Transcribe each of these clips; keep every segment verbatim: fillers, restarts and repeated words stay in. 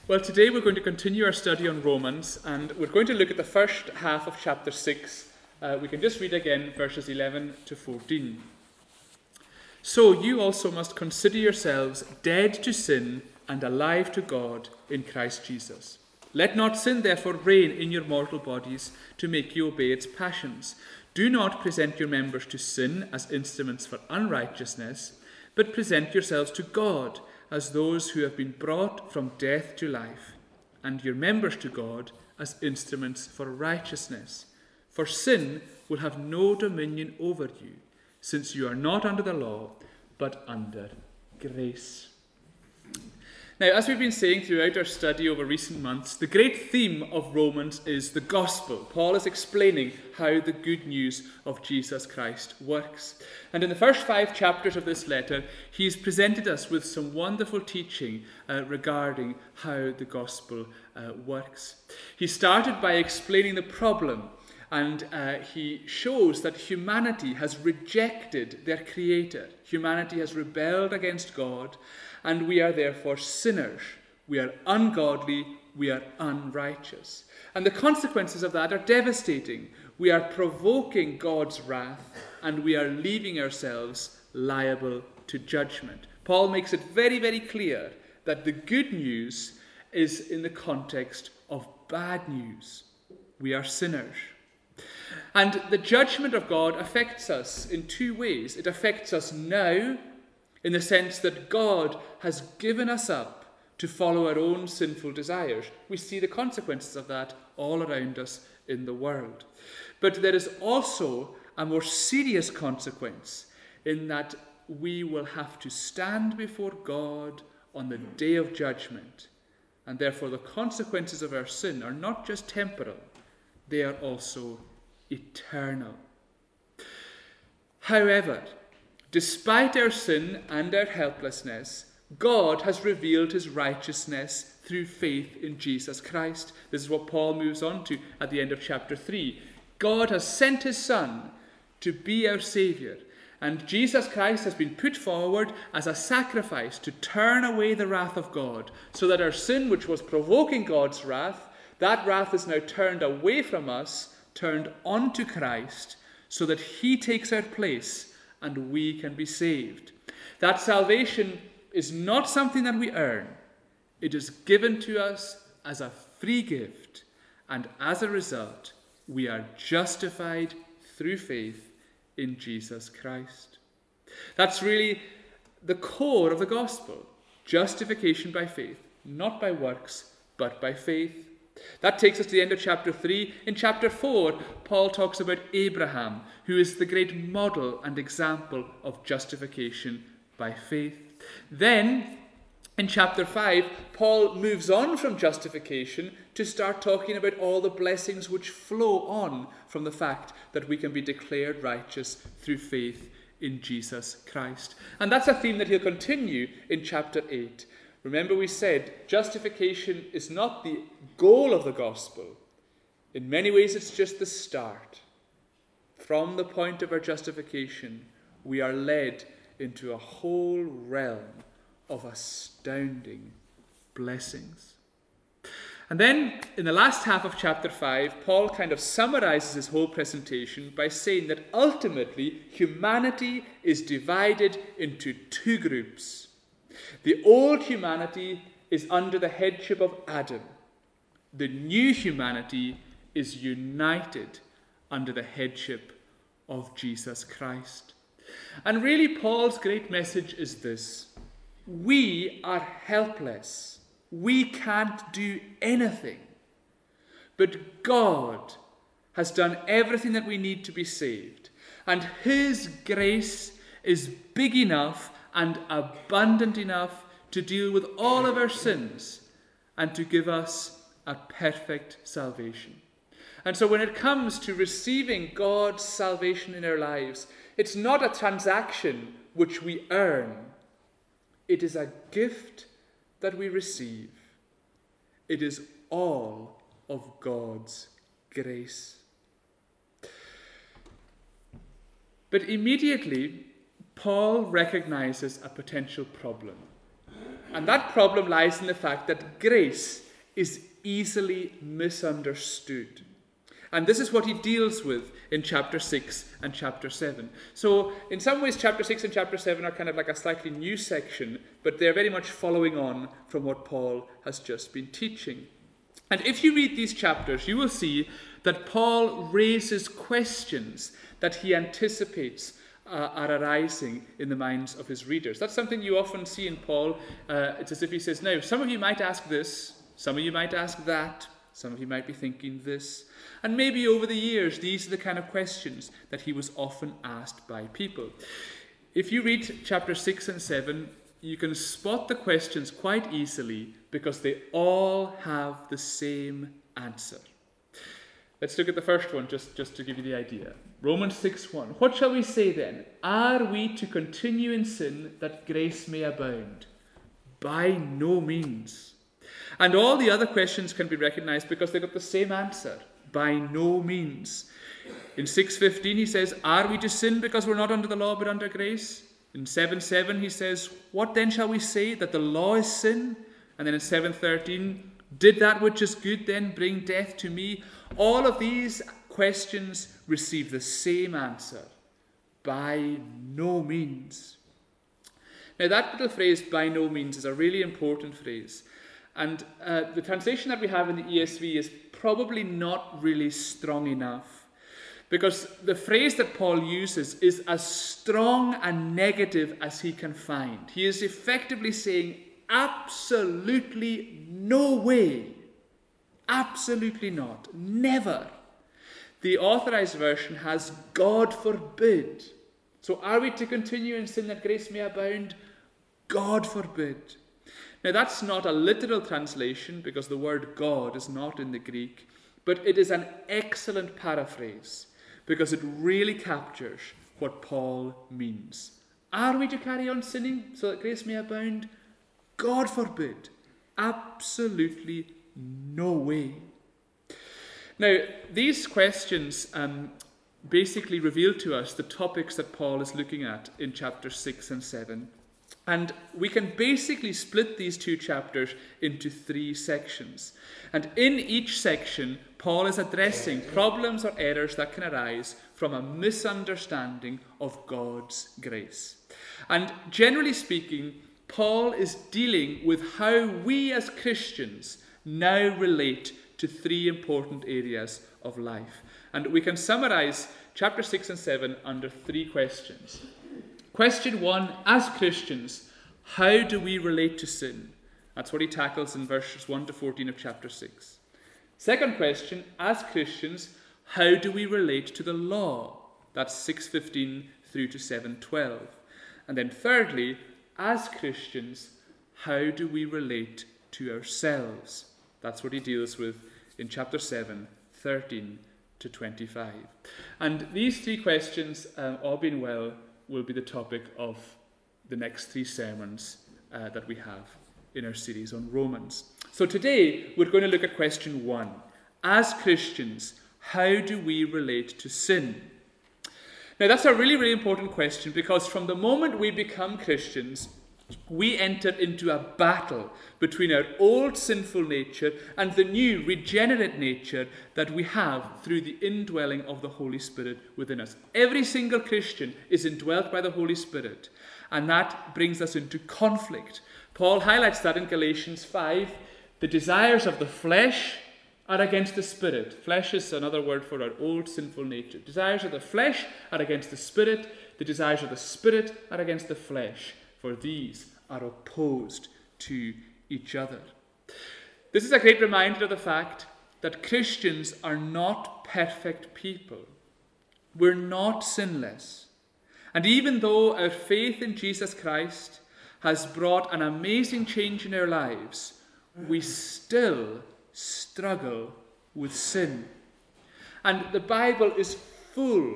Well, today we're going to continue our study on Romans, and we're going to look at the first half of chapter six. Uh, we can just read again verses eleven to fourteen. So you also must consider yourselves dead to sin and alive to God in Christ Jesus. Let not sin therefore reign in your mortal bodies to make you obey its passions. Do not present your members to sin as instruments for unrighteousness, but present yourselves to God as those who have been brought from death to life, and your members to God as instruments for righteousness. For sin will have no dominion over you, since you are not under the law, but under grace. Now, as we've been saying throughout our study over recent months, the great theme of Romans is the gospel. Paul is explaining how the good news of Jesus Christ works. And in the first five chapters of this letter, he's presented us with some wonderful teaching uh, regarding how the gospel uh, works. He started by explaining the problem, and uh, he shows that humanity has rejected their Creator. Humanity has rebelled against God, and we are therefore sinners. We are ungodly, we are unrighteous. And the consequences of that are devastating. We are provoking God's wrath, and we are leaving ourselves liable to judgment. Paul makes it very, very clear that the good news is in the context of bad news. We are sinners. And the judgment of God affects us in two ways. It affects us now, in the sense that God has given us up to follow our own sinful desires. We see the consequences of that all around us in the world. But there is also a more serious consequence, in that we will have to stand before God on the day of judgment. And therefore the consequences of our sin are not just temporal, they are also eternal. However, despite our sin and our helplessness, God has revealed his righteousness through faith in Jesus Christ. This is what Paul moves on to at the end of chapter three. God has sent his Son to be our Saviour, and Jesus Christ has been put forward as a sacrifice to turn away the wrath of God, so that our sin, which was provoking God's wrath, that wrath is now turned away from us, turned onto Christ, so that he takes our place and we can be saved. That salvation is not something that we earn. It is given to us as a free gift, and as a result, we are justified through faith in Jesus Christ. That's really the core of the gospel. Justification by faith, not by works, but by faith. That takes us to the end of chapter three. In chapter four, Paul talks about Abraham, who is the great model and example of justification by faith. Then, in chapter five, Paul moves on from justification to start talking about all the blessings which flow on from the fact that we can be declared righteous through faith in Jesus Christ. And that's a theme that he'll continue in chapter eight. Remember, we said justification is not the goal of the gospel. In many ways, it's just the start. From the point of our justification, we are led into a whole realm of astounding blessings. And then, in the last half of chapter five, Paul kind of summarizes his whole presentation by saying that ultimately humanity is divided into two groups. The old humanity is under the headship of Adam. The new humanity is united under the headship of Jesus Christ. And really, Paul's great message is this: we are helpless. We can't do anything. But God has done everything that we need to be saved. And his grace is big enough and abundant enough to deal with all of our sins and to give us a perfect salvation. And so when it comes to receiving God's salvation in our lives, it's not a transaction which we earn. It is a gift that we receive. It is all of God's grace. But immediately, Paul recognizes a potential problem. And that problem lies in the fact that grace is easily misunderstood. And this is what he deals with in chapter six and chapter seven. So in some ways, chapter six and chapter seven are kind of like a slightly new section, but they're very much following on from what Paul has just been teaching. And if you read these chapters, you will see that Paul raises questions that he anticipates uh, are arising in the minds of his readers. That's something you often see in Paul. Uh, it's as if he says, now, some of you might ask this, some of you might ask that, some of you might be thinking this. And maybe over the years, these are the kind of questions that he was often asked by people. If you read chapter six and seven, you can spot the questions quite easily because they all have the same answer. Let's look at the first one, just, just to give you the idea. Romans six one. What shall we say then? Are we to continue in sin that grace may abound? By no means. And all the other questions can be recognized because they've got the same answer. By no means. In six fifteen he says, are we to sin because we're not under the law but under grace? In seven seven he says, what then shall we say, that the law is sin? And then in seven thirteen, did that which is good then bring death to me? All of these questions receive the same answer. By no means. Now that little phrase, by no means, is a really important phrase. And uh, the translation that we have in the E S V is probably not really strong enough. Because the phrase that Paul uses is as strong and negative as he can find. He is effectively saying, absolutely no way. Absolutely not. Never. The Authorized Version has God forbid. So are we to continue in sin that grace may abound? God forbid. Now that's not a literal translation because the word God is not in the Greek, but it is an excellent paraphrase because it really captures what Paul means. Are we to carry on sinning so that grace may abound? God forbid. Absolutely no way. Now, these questions um, basically reveal to us the topics that Paul is looking at in chapters six and seven. And we can basically split these two chapters into three sections. And in each section, Paul is addressing problems or errors that can arise from a misunderstanding of God's grace. And generally speaking, Paul is dealing with how we as Christians now relate to three important areas of life. And we can summarize chapter six and seven under three questions. Question one, as Christians, how do we relate to sin? That's what he tackles in verses one to fourteen of chapter six. Second question, as Christians, how do we relate to the law? That's six fifteen through to seven twelve. And then thirdly, as Christians, how do we relate to ourselves? That's what he deals with in chapter seven, thirteen to twenty-five. And these three questions, uh, all being well, will be the topic of the next three sermons uh, that we have in our series on Romans. So today we're going to look at question one. As Christians, how do we relate to sin? Now that's a really, really important question because from the moment we become Christians, we enter into a battle between our old sinful nature and the new regenerate nature that we have through the indwelling of the Holy Spirit within us. Every single Christian is indwelt by the Holy Spirit, and that brings us into conflict. Paul highlights that in Galatians five. The desires of the flesh are against the Spirit. Flesh is another word for our old sinful nature. Desires of the flesh are against the Spirit. The desires of the Spirit are against the flesh. For these are opposed to each other. This is a great reminder of the fact that Christians are not perfect people. We're not sinless. And even though our faith in Jesus Christ has brought an amazing change in our lives, we still struggle with sin. And the Bible is full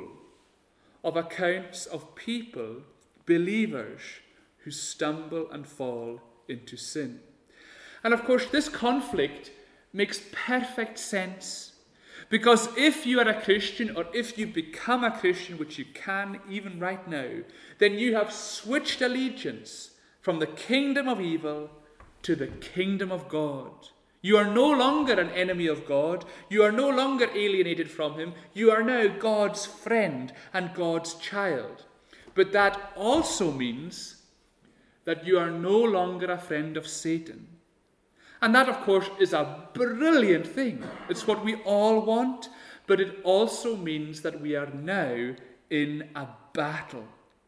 of accounts of people, believers, who stumble and fall into sin. And of course, this conflict makes perfect sense. Because if you are a Christian, or if you become a Christian, which you can even right now, then you have switched allegiance from the kingdom of evil to the kingdom of God. You are no longer an enemy of God. You are no longer alienated from him. You are now God's friend and God's child. But that also means that you are no longer a friend of Satan. And that, of course, is a brilliant thing. It's what we all want. But it also means that we are now in a battle.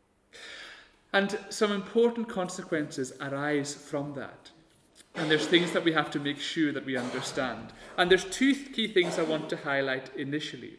And some important consequences arise from that. And there's things that we have to make sure that we understand. And there's two key things I want to highlight initially.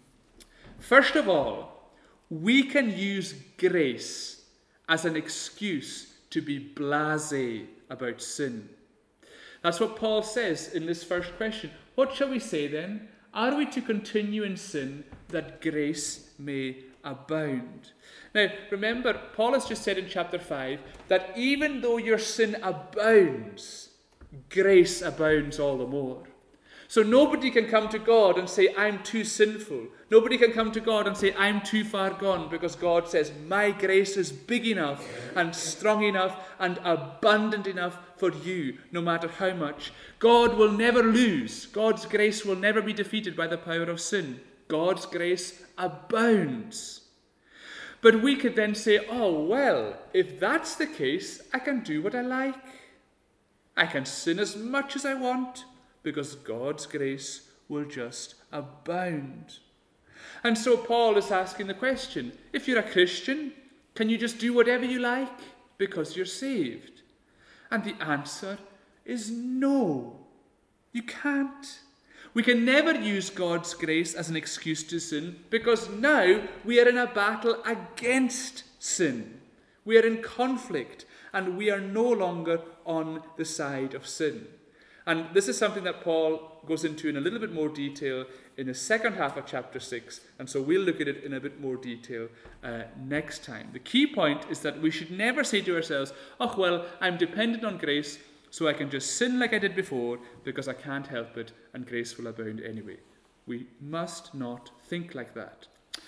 First of all, we can use grace as an excuse to be blasé about sin. That's what Paul says in this first question. What shall we say then? Are we to continue in sin that grace may abound? Now, remember, Paul has just said in chapter five that even though your sin abounds, grace abounds all the more. So nobody can come to God and say, I'm too sinful. Nobody can come to God and say, I'm too far gone, because God says, my grace is big enough and strong enough and abundant enough for you, no matter how much. God will never lose. God's grace will never be defeated by the power of sin. God's grace abounds. But we could then say, oh, well, if that's the case, I can do what I like. I can sin as much as I want, because God's grace will just abound. And so Paul is asking the question, if you're a Christian, can you just do whatever you like because you're saved? And the answer is no. You can't. We can never use God's grace as an excuse to sin, because now we are in a battle against sin. We are in conflict, and we are no longer on the side of sin. And this is something that Paul goes into in a little bit more detail in the second half of chapter six, and so we'll look at it in a bit more detail uh, next time. The key point is that we should never say to ourselves, oh, well, I'm dependent on grace, so I can just sin like I did before because I can't help it, and grace will abound anyway. We must not think like that.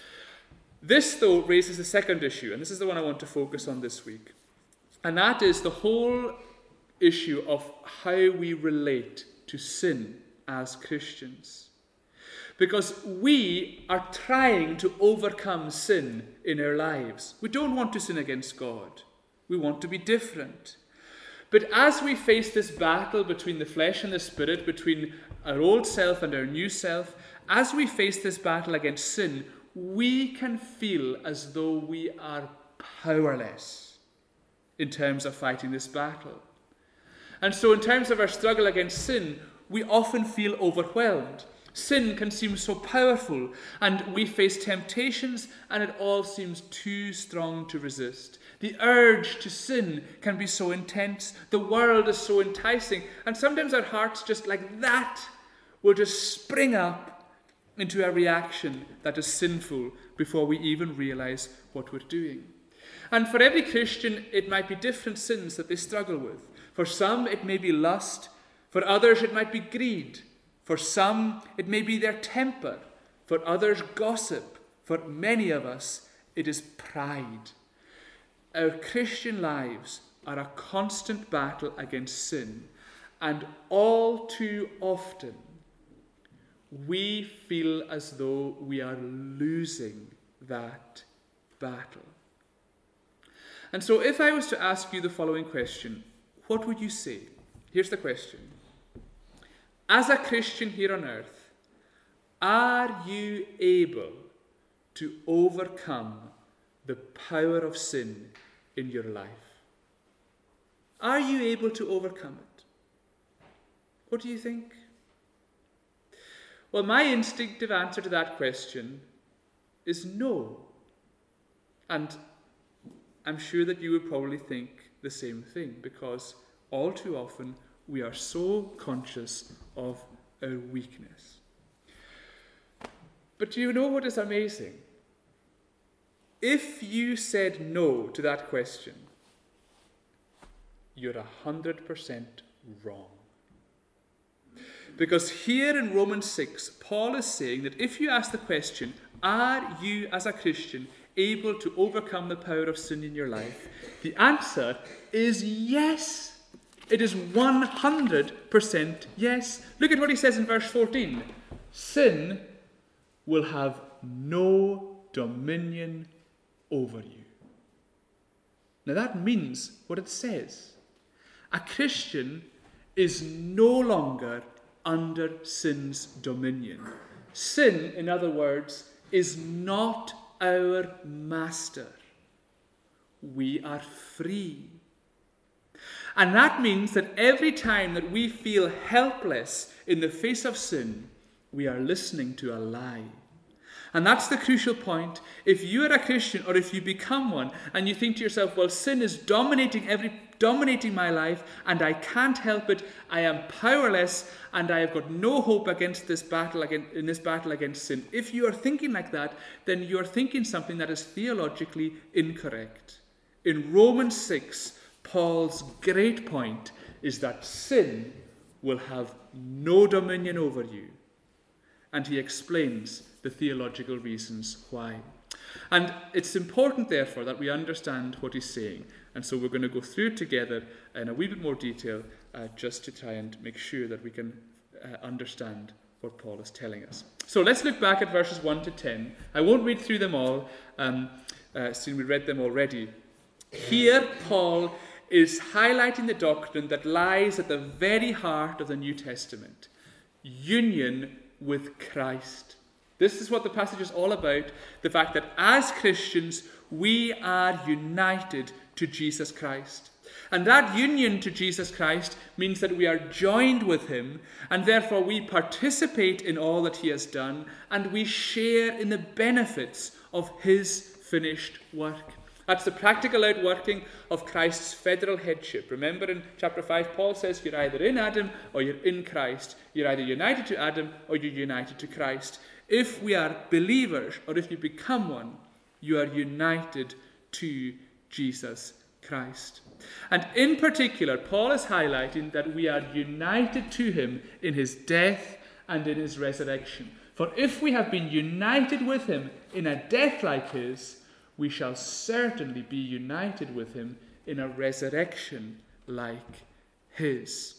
This, though, raises a second issue, and this is the one I want to focus on this week. And that is the whole issue of how we relate to sin as Christians. Because we are trying to overcome sin in our lives. We don't want to sin against God. We want to be different. But as we face this battle between the flesh and the spirit, between our old self and our new self, as we face this battle against sin, we can feel as though we are powerless in terms of fighting this battle. And so in terms of our struggle against sin, we often feel overwhelmed. Sin can seem so powerful, and we face temptations, and it all seems too strong to resist. The urge to sin can be so intense. The world is so enticing. And sometimes our hearts, just like that, will just spring up into a reaction that is sinful before we even realize what we're doing. And for every Christian, it might be different sins that they struggle with. For some, it may be lust. For others, it might be greed. For some, it may be their temper. For others, gossip. For many of us, it is pride. Our Christian lives are a constant battle against sin, and all too often we feel as though we are losing that battle. And so if I was to ask you the following question, what would you say? Here's the question. As a Christian here on earth, are you able to overcome the power of sin in your life? Are you able to overcome it? What do you think? Well, my instinctive answer to that question is no. And I'm sure that you would probably think the same thing, because all too often we are so conscious of our weakness. But do you know what is amazing? If you said no to that question, you're a hundred percent wrong. Because here in Romans six, Paul is saying that if you ask the question, are you as a Christian able to overcome the power of sin in your life? The answer is yes. It is one hundred percent yes. Look at what he says in verse fourteen. Sin will have no dominion over you. Now that means what it says. A Christian is no longer under sin's dominion. Sin, in other words, is not our master. We are free. And that means that every time that we feel helpless in the face of sin, we are listening to a lie. And that's the crucial point. If you are a Christian, or if you become one, and you think to yourself, well, sin is dominating every dominating my life, and I can't help it, I am powerless, and I have got no hope against this battle against, in this battle against sin. If you are thinking like that, then you are thinking something that is theologically incorrect. In Romans six, Paul's great point is that sin will have no dominion over you. And he explains the theological reasons why. And it's important, therefore, that we understand what he's saying. And so we're going to go through it together in a wee bit more detail, uh, just to try and make sure that we can uh, understand what Paul is telling us. So let's look back at verses one to ten. I won't read through them all, um, uh, since we read them already. Here, Paul is highlighting the doctrine that lies at the very heart of the New Testament: union with Christ. This is what the passage is all about, the fact that as Christians we are united to Jesus Christ. And that union to Jesus Christ means that we are joined with him, and therefore we participate in all that he has done, and we share in the benefits of his finished work. That's the practical outworking of Christ's federal headship. Remember in chapter five, Paul says you're either in Adam or you're in Christ. You're either united to Adam or you're united to Christ. If we are believers, or if you become one, you are united to Jesus Christ. And in particular, Paul is highlighting that we are united to him in his death and in his resurrection. For if we have been united with him in a death like his, we shall certainly be united with him in a resurrection like his.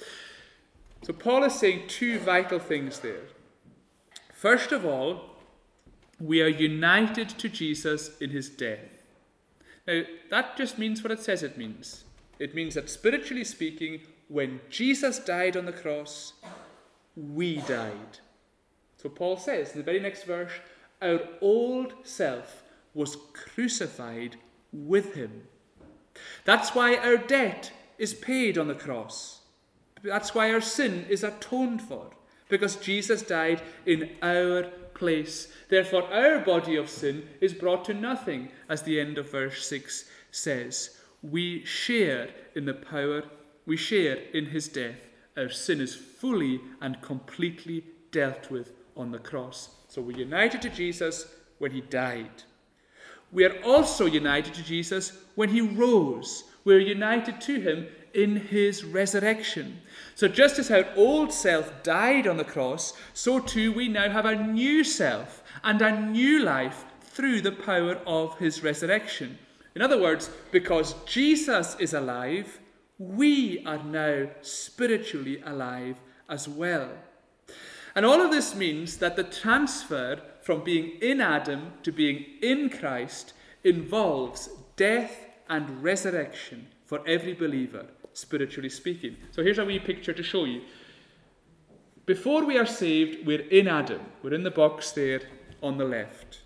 So Paul is saying two vital things there. First of all, we are united to Jesus in his death. Now, that just means what it says it means. It means that, spiritually speaking, when Jesus died on the cross, we died. So Paul says in the very next verse, our old self was crucified with him. That's why our debt is paid on the cross. That's why our sin is atoned for, because Jesus died in our place. Therefore, our body of sin is brought to nothing, as the end of verse six says. We share in the power, we share in his death. Our sin is fully and completely dealt with on the cross. So we're united to Jesus when he died. We are also united to Jesus when he rose. We're united to him in his resurrection. So just as our old self died on the cross, so too we now have a new self and a new life through the power of his resurrection. In other words, because Jesus is alive, we are now spiritually alive as well. And all of this means that the transfer from being in Adam to being in Christ involves death and resurrection for every believer, spiritually speaking. So here's a wee picture to show you. Before we are saved, we're in Adam. We're in the box there on the left.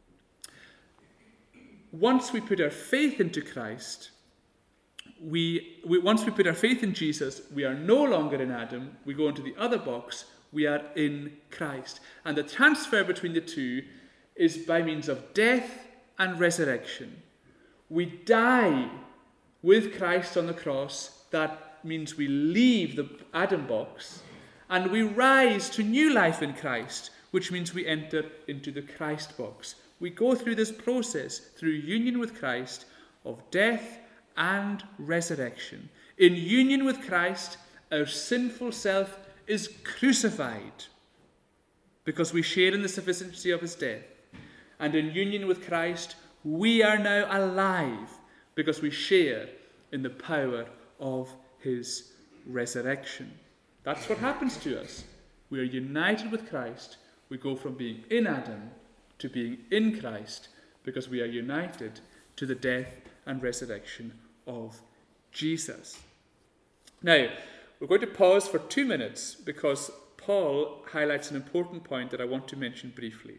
Once we put our faith into Christ, we, we once we put our faith in Jesus, we are no longer in Adam. We go into the other box. We are in Christ. And the transfer between the two is by means of death and resurrection. We die with Christ on the cross. That means we leave the Adam box and we rise to new life in Christ, which means we enter into the Christ box. We go through this process through union with Christ of death and resurrection. In union with Christ, our sinful self is crucified because we share in the sufficiency of his death. And in union with Christ, we are now alive because we share in the power of his resurrection. That's what happens to us. We are united with Christ. We go from being in Adam to being in Christ because we are united to the death and resurrection of Jesus. Now, we're going to pause for two minutes because Paul highlights an important point that I want to mention briefly.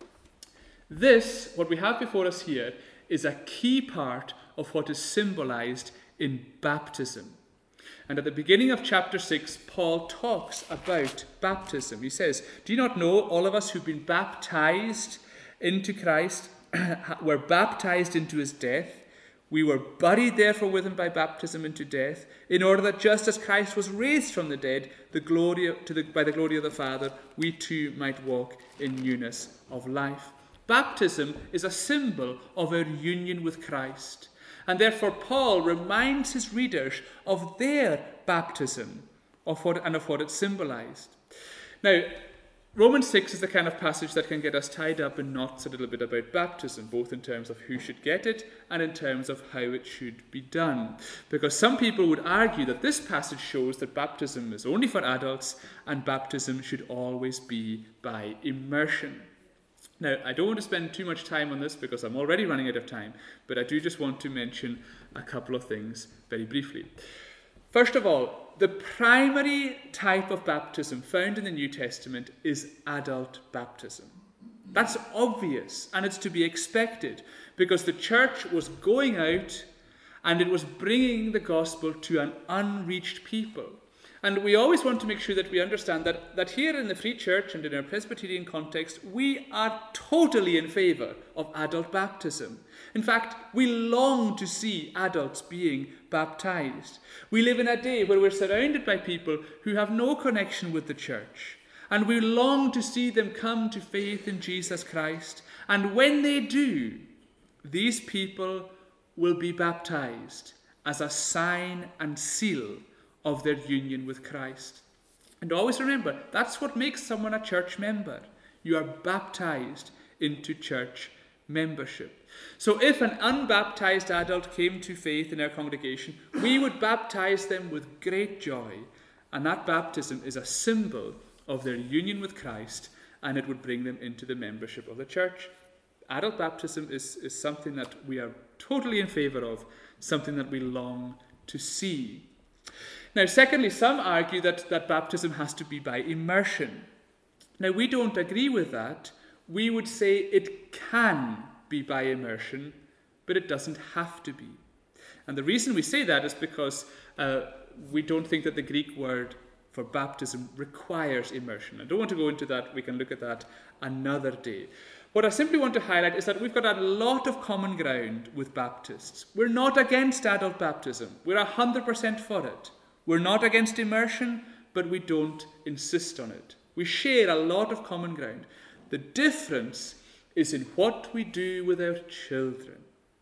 This, what we have before us here, is a key part of what is symbolized in baptism. And at the beginning of chapter six, Paul talks about baptism. He says, "Do you not know all of us who've been baptized into Christ were baptized into his death? We were buried therefore with him by baptism into death, in order that just as Christ was raised from the dead, the glory to the, by the glory of the Father, we too might walk in newness of life." Baptism is a symbol of our union with Christ. And therefore Paul reminds his readers of their baptism of what, and of what it symbolized. Now, Romans six is the kind of passage that can get us tied up in knots a little bit about baptism, both in terms of who should get it and in terms of how it should be done. Because some people would argue that this passage shows that baptism is only for adults and baptism should always be by immersion. Now, I don't want to spend too much time on this because I'm already running out of time, but I do just want to mention a couple of things very briefly. First of all, the primary type of baptism found in the New Testament is adult baptism. That's obvious, and it's to be expected because the church was going out and it was bringing the gospel to an unreached people. And we always want to make sure that we understand that, that here in the Free Church and in our Presbyterian context, we are totally in favour of adult baptism. In fact, we long to see adults being baptised. We live in a day where we're surrounded by people who have no connection with the church. And we long to see them come to faith in Jesus Christ. And when they do, these people will be baptised as a sign and seal of their union with Christ. And always remember, that's what makes someone a church member. You are baptized into church membership. So if an unbaptized adult came to faith in our congregation, we would baptize them with great joy. And that baptism is a symbol of their union with Christ, and it would bring them into the membership of the church. Adult baptism is, is something that we are totally in favor of, something that we long to see. Now, secondly, some argue that, that baptism has to be by immersion. Now, we don't agree with that. We would say it can be by immersion, but it doesn't have to be. And the reason we say that is because uh, we don't think that the Greek word for baptism requires immersion. I don't want to go into that. We can look at that another day. What I simply want to highlight is that we've got a lot of common ground with Baptists. We're not against adult baptism. We're one hundred percent for it. We're not against immersion, but we don't insist on it. We share a lot of common ground. The difference is in what we do with our children.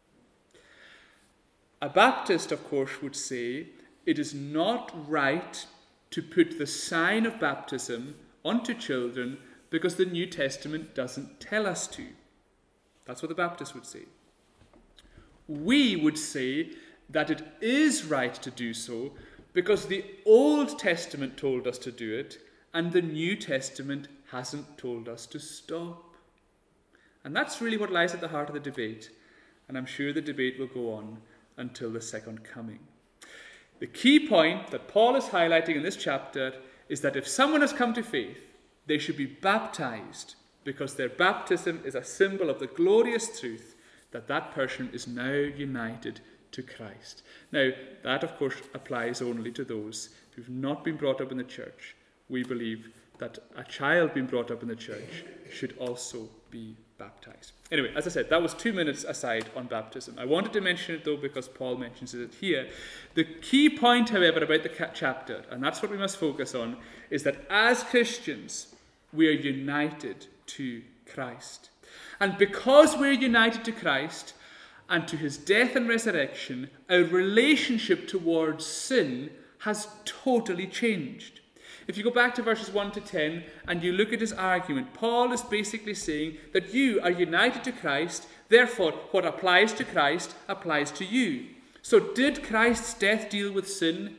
A Baptist, of course, would say it is not right to put the sign of baptism onto children because the New Testament doesn't tell us to. That's what the Baptist would say. We would say that it is right to do so because the Old Testament told us to do it, and the New Testament hasn't told us to stop. And that's really what lies at the heart of the debate, and I'm sure the debate will go on until the second coming. The key point that Paul is highlighting in this chapter is that if someone has come to faith, they should be baptized because their baptism is a symbol of the glorious truth that that person is now united to Christ. Now, that of course applies only to those who've not been brought up in the church. We believe that a child being brought up in the church should also be baptized. Anyway, as I said, that was two minutes aside on baptism. I wanted to mention it though because Paul mentions it here. The key point, however, about the chapter, and that's what we must focus on, is that as Christians, we are united to Christ. And because we're united to Christ and to his death and resurrection, our relationship towards sin has totally changed. If you go back to verses one to ten and you look at his argument, Paul is basically saying that you are united to Christ, therefore what applies to Christ applies to you. So did Christ's death deal with sin?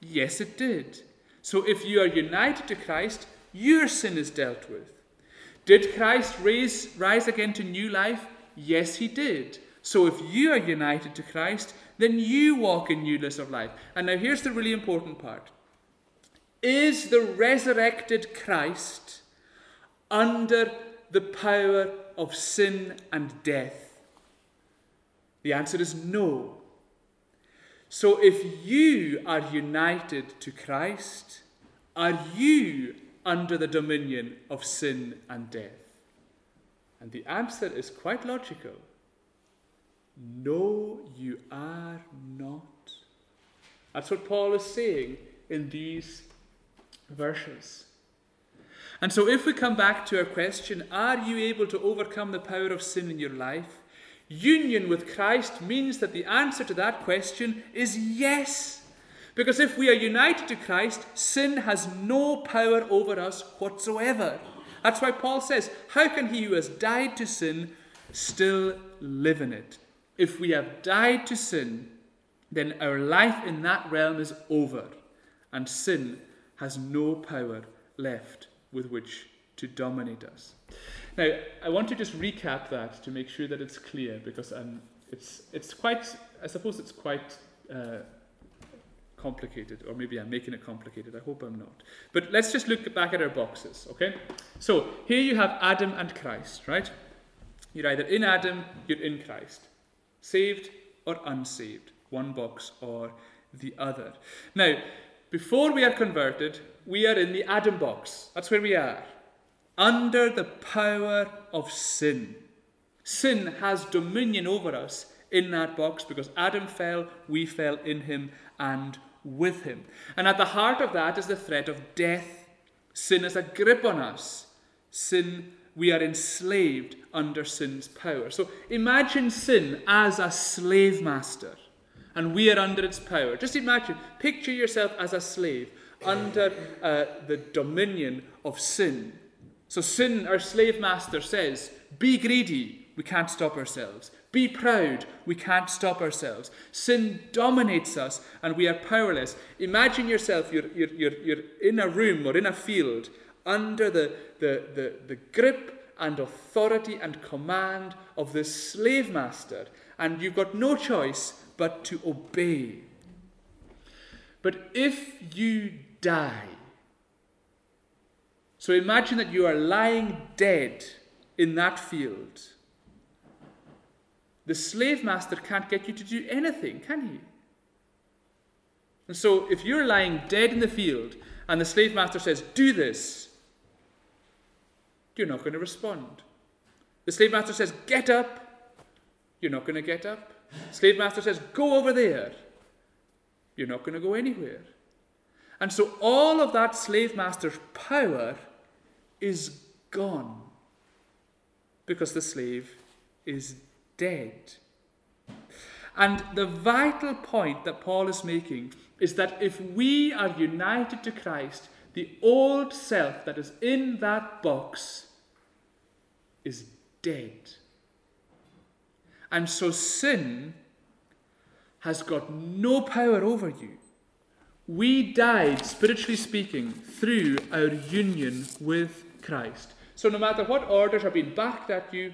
Yes, it did. So if you are united to Christ, your sin is dealt with. Did Christ raise, rise again to new life? Yes, he did. So if you are united to Christ, then you walk in newness of life. And now here's the really important part. Is the resurrected Christ under the power of sin and death? The answer is no. So if you are united to Christ, are you under the dominion of sin and death? And the answer is quite logical. No, you are not. That's what Paul is saying in these verses. And so if we come back to our question, are you able to overcome the power of sin in your life? Union with Christ means that the answer to that question is yes. Because if we are united to Christ, sin has no power over us whatsoever. That's why Paul says, how can he who has died to sin still live in it? If we have died to sin, then our life in that realm is over, and sin has no power left with which to dominate us. Now, I want to just recap that to make sure that it's clear, because um, it's it's quite, I suppose it's quite uh, complicated, or maybe I'm making it complicated. I hope I'm not. But let's just look back at our boxes, okay? So here you have Adam and Christ, right? You're either in Adam, you're in Christ. Saved or unsaved, one box or the other. Now, before we are converted, we are in the Adam box. That's where we are. Under the power of sin. Sin has dominion over us in that box because Adam fell, we fell in him and with him. And at the heart of that is the threat of death. Sin has a grip on us. Sin, we are enslaved under sin's power. So imagine sin as a slave master, and we are under its power. Just imagine, picture yourself as a slave under uh, the dominion of sin. So sin, our slave master, says, be greedy, we can't stop ourselves. Be proud, we can't stop ourselves. Sin dominates us and we are powerless. Imagine yourself, you're, you're, you're, you're in a room or in a field under the, the, the, the grip and authority and command of this slave master, and you've got no choice but to obey. But if you die, so imagine that you are lying dead in that field. The slave master can't get you to do anything, can he? And so if you're lying dead in the field and the slave master says, do this, you're not going to respond. The slave master says, get up, you're not going to get up. The slave master says, go over there, you're not going to go anywhere. And so all of that slave master's power is gone because the slave is dead. And the vital point that Paul is making is that if we are united to Christ, the old self that is in that box is dead. And so sin has got no power over you. We died, spiritually speaking, through our union with Christ. So no matter what orders are being backed at you,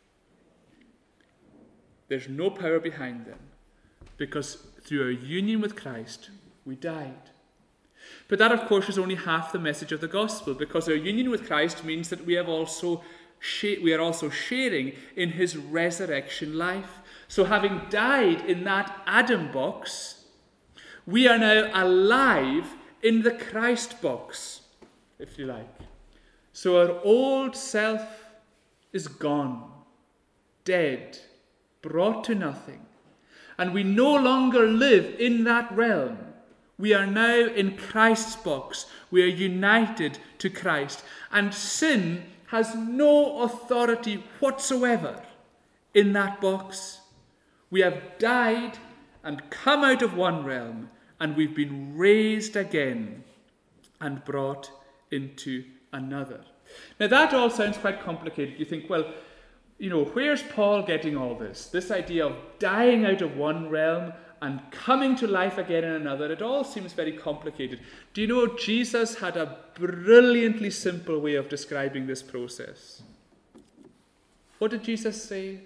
there's no power behind them, because through our union with Christ, we died. But that, of course, is only half the message of the gospel, because our union with Christ means that we have also sh- we are also sharing in his resurrection life. So having died in that Adam box, we are now alive in the Christ box, if you like. So our old self is gone, dead, brought to nothing. And we no longer live in that realm. We are now in Christ's box. We are united to Christ. And sin has no authority whatsoever in that box. We have died and come out of one realm, and we've been raised again and brought into another. Now that all sounds quite complicated. You think, well, you know, where's Paul getting all this? This idea of dying out of one realm and coming to life again in another, it all seems very complicated. Do you know Jesus had a brilliantly simple way of describing this process? What did Jesus say?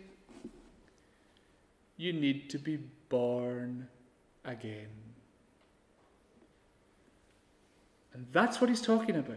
You need to be born again. And that's what he's talking about.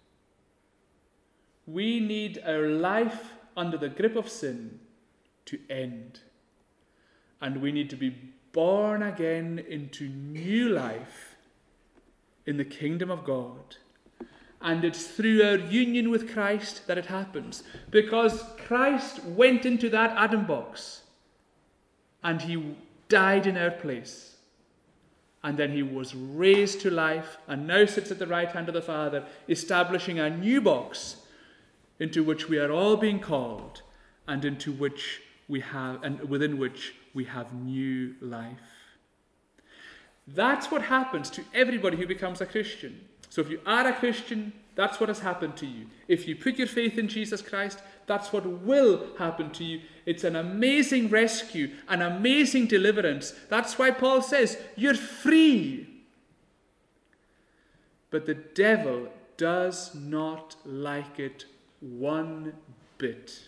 We need our life under the grip of sin to end. And we need to be born again into new life in the kingdom of God. And it's through our union with Christ that it happens. Because Christ went into that Adam box and he died in our place. And then he was raised to life and now sits at the right hand of the Father, establishing a new box into which we are all being called and into which we have, and within which we have new life. That's what happens to everybody who becomes a Christian. So if you are a Christian, that's what has happened to you. If you put your faith in Jesus Christ, that's what will happen to you. It's an amazing rescue, an amazing deliverance. That's why Paul says, you're free. But the devil does not like it one bit.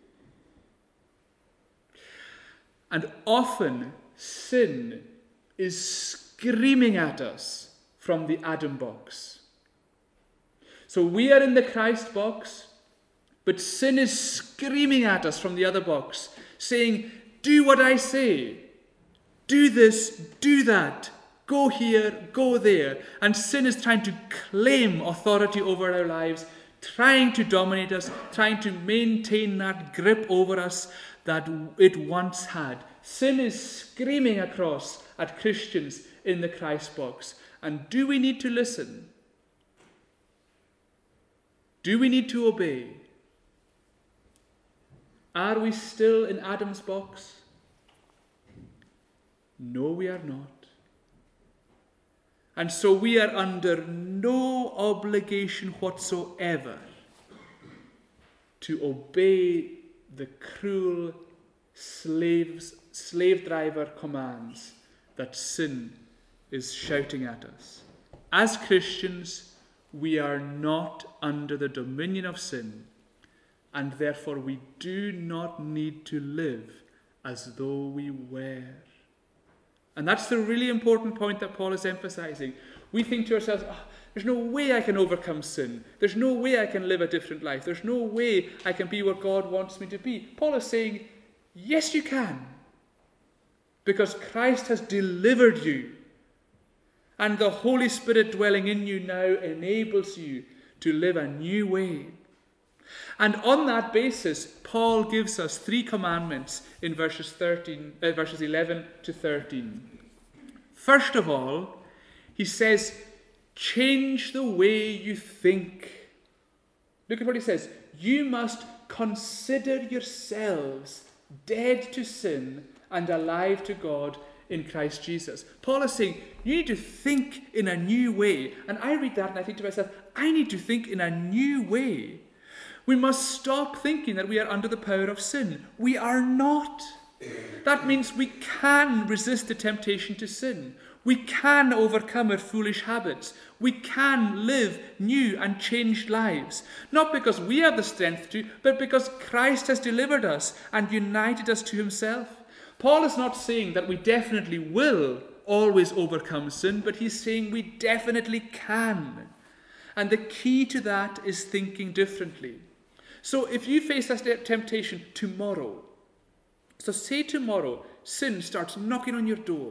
And often sin is screaming at us from the Adam box. So we are in the Christ box, but sin is screaming at us from the other box, saying, do what I say. Do this, do that. Go here, go there. And sin is trying to claim authority over our lives, trying to dominate us, trying to maintain that grip over us that it once had. Sin is screaming across at Christians in the Christ box. And do we need to listen? Do we need to obey? Are we still in Adam's box? No, we are not. And so we are under no obligation whatsoever to obey the cruel slaves, slave driver commands that sin is shouting at us. As Christians, we are not under the dominion of sin, and therefore we do not need to live as though we were. And that's the really important point that Paul is emphasizing. We think to ourselves, oh, there's no way I can overcome sin. There's no way I can live a different life. There's no way I can be what God wants me to be. Paul is saying, yes, you can. Because Christ has delivered you. And the Holy Spirit dwelling in you now enables you to live a new way. And on that basis, Paul gives us three commandments in verses thirteen, uh, verses eleven to thirteen. First of all, he says, change the way you think. Look at what he says. You must consider yourselves dead to sin and alive to God in Christ Jesus. Paul is saying, you need to think in a new way. And I read that and I think to myself, I need to think in a new way. We must stop thinking that we are under the power of sin. We are not. That means we can resist the temptation to sin. We can overcome our foolish habits. We can live new and changed lives. Not because we have the strength to, but because Christ has delivered us and united us to himself. Paul is not saying that we definitely will always overcome sin, but he's saying we definitely can. And the key to that is thinking differently. So if you face that temptation tomorrow, so say tomorrow sin starts knocking on your door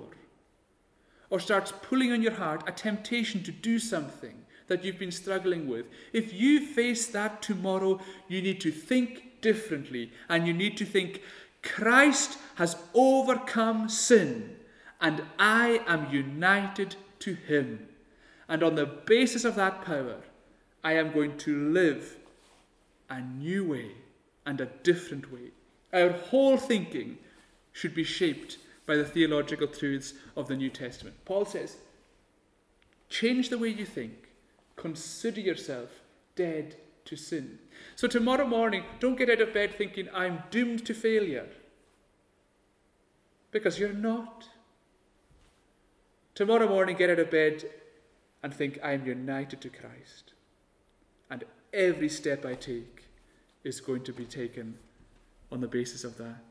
or starts pulling on your heart, a temptation to do something that you've been struggling with. If you face that tomorrow, you need to think differently and you need to think, Christ has overcome sin and I am united to him. And on the basis of that power, I am going to live a new way and a different way. Our whole thinking should be shaped by the theological truths of the New Testament. Paul says, change the way you think. Consider yourself dead to sin. So tomorrow morning, don't get out of bed thinking, I'm doomed to failure. Because you're not. Tomorrow morning, get out of bed and think, I am united to Christ. And every step I take is going to be taken on the basis of that.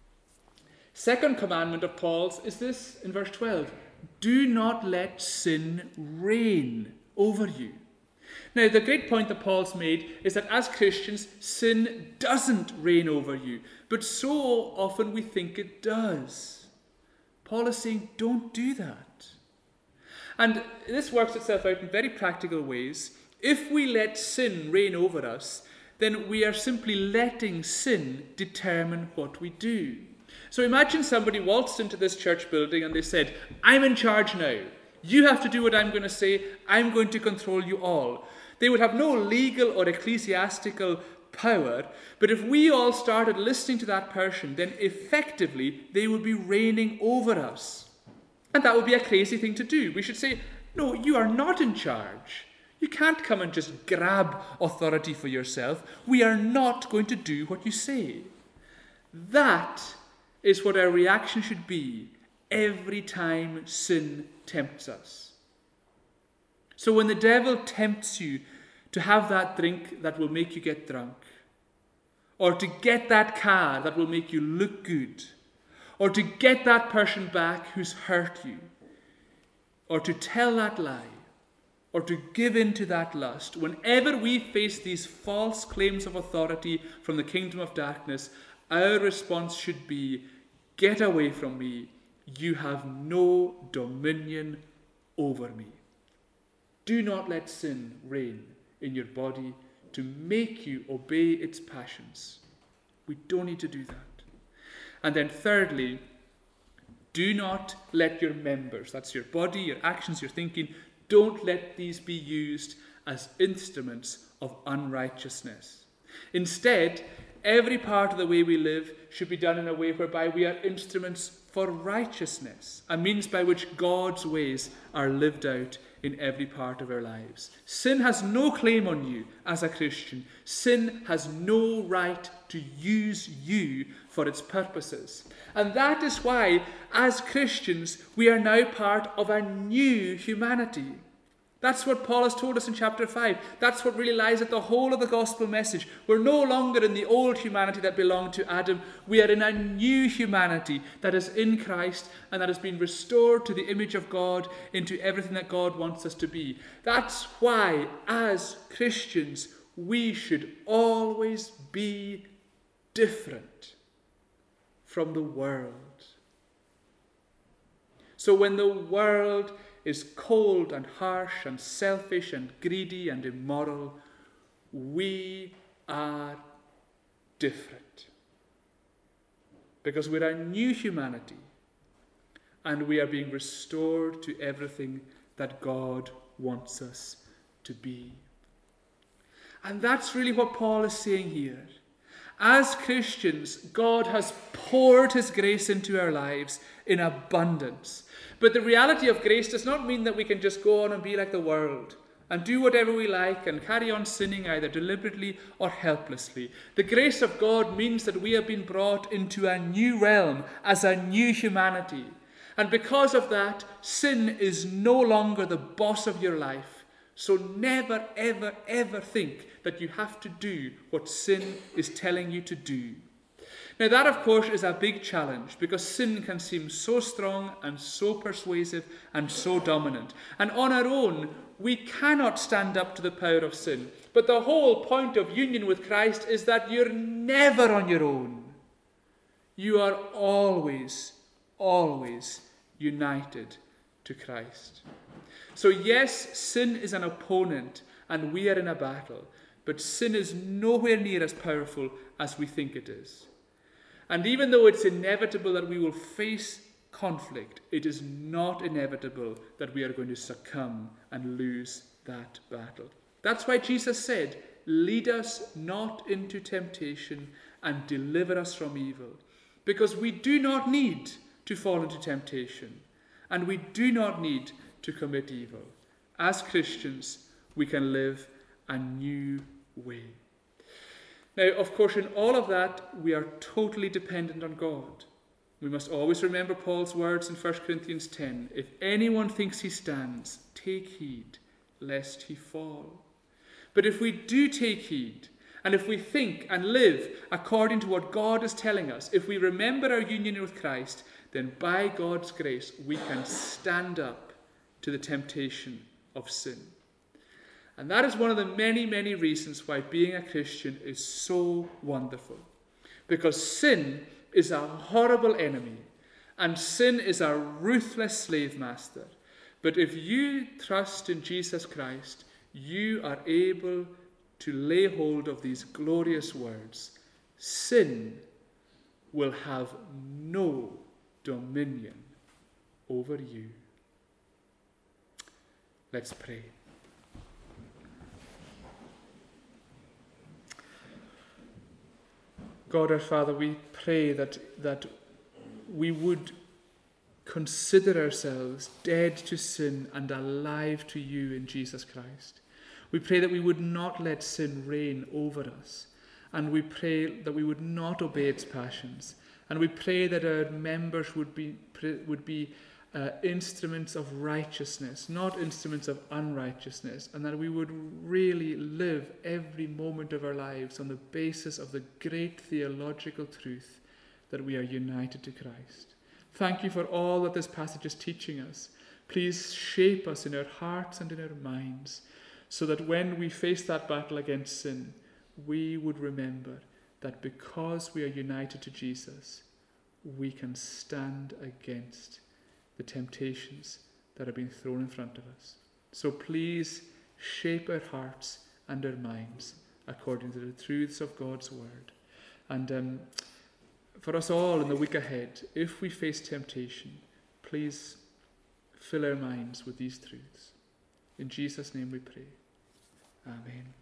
Second commandment of Paul's is this in verse twelve. Do not let sin reign over you. Now, the great point that Paul's made is that as Christians, sin doesn't reign over you. But so often we think it does. Paul is saying, don't do that. And this works itself out in very practical ways. If we let sin reign over us, then we are simply letting sin determine what we do. So imagine somebody waltzed into this church building and they said, I'm in charge now. You have to do what I'm going to say. I'm going to control you all. They would have no legal or ecclesiastical power, but if we all started listening to that person, then effectively they would be reigning over us. And that would be a crazy thing to do. We should say, no, you are not in charge. You can't come and just grab authority for yourself. We are not going to do what you say. That is what our reaction should be every time sin tempts us. So when the devil tempts you to have that drink that will make you get drunk, or to get that car that will make you look good, or to get that person back who's hurt you, or to tell that lie, or to give in to that lust, whenever we face these false claims of authority from the kingdom of darkness, our response should be, get away from me. You have no dominion over me. Do not let sin reign in your body to make you obey its passions. We don't need to do that. And then thirdly, do not let your members, that's your body, your actions, your thinking, don't let these be used as instruments of unrighteousness. Instead, every part of the way we live should be done in a way whereby we are instruments for righteousness, a means by which God's ways are lived out in every part of our lives. Sin has no claim on you as a Christian. Sin has no right to use you for its purposes. And that is why, as Christians, we are now part of a new humanity. That's what Paul has told us in chapter five. That's what really lies at the whole of the gospel message. We're no longer in the old humanity that belonged to Adam. We are in a new humanity that is in Christ and that has been restored to the image of God, into everything that God wants us to be. That's why, as Christians, we should always be different from the world. So when the world is cold and harsh and selfish and greedy and immoral, we are different. Because we're a new humanity and we are being restored to everything that God wants us to be. And that's really what Paul is saying here. As Christians, God has poured his grace into our lives in abundance. But the reality of grace does not mean that we can just go on and be like the world and do whatever we like and carry on sinning either deliberately or helplessly. The grace of God means that we have been brought into a new realm as a new humanity. And because of that, sin is no longer the boss of your life. So never, ever, ever think that you have to do what sin is telling you to do. Now that, of course, is a big challenge because sin can seem so strong and so persuasive and so dominant. And on our own, we cannot stand up to the power of sin. But the whole point of union with Christ is that you're never on your own. You are always, always united to Christ. So yes, sin is an opponent and we are in a battle, but sin is nowhere near as powerful as we think it is. And even though it's inevitable that we will face conflict, it is not inevitable that we are going to succumb and lose that battle. That's why Jesus said, lead us not into temptation and deliver us from evil. Because we do not need to fall into temptation and we do not need to commit evil. As Christians, we can live a new way. Now, of course, in all of that, we are totally dependent on God. We must always remember Paul's words in First Corinthians ten. If anyone thinks he stands, take heed lest he fall. But if we do take heed, and if we think and live according to what God is telling us, if we remember our union with Christ, then by God's grace we can stand up to the temptation of sin. And that is one of the many, many reasons why being a Christian is so wonderful. Because sin is a horrible enemy, and sin is a ruthless slave master. But if you trust in Jesus Christ, you are able to lay hold of these glorious words. Sin will have no dominion over you. Let's pray. God our Father, we pray that, that we would consider ourselves dead to sin and alive to you in Jesus Christ. We pray that we would not let sin reign over us. And we pray that we would not obey its passions. And we pray that our members would be, would be uh, instruments of righteousness, not instruments of unrighteousness. And that we would really live every moment of our lives on the basis of the great theological truth that we are united to Christ. Thank you for all that this passage is teaching us. Please shape us in our hearts and in our minds, so that when we face that battle against sin, we would remember that because we are united to Jesus, we can stand against the temptations that have been thrown in front of us. So please shape our hearts and our minds according to the truths of God's word. And um, for us all in the week ahead, if we face temptation, please fill our minds with these truths. In Jesus' name we pray. Amen.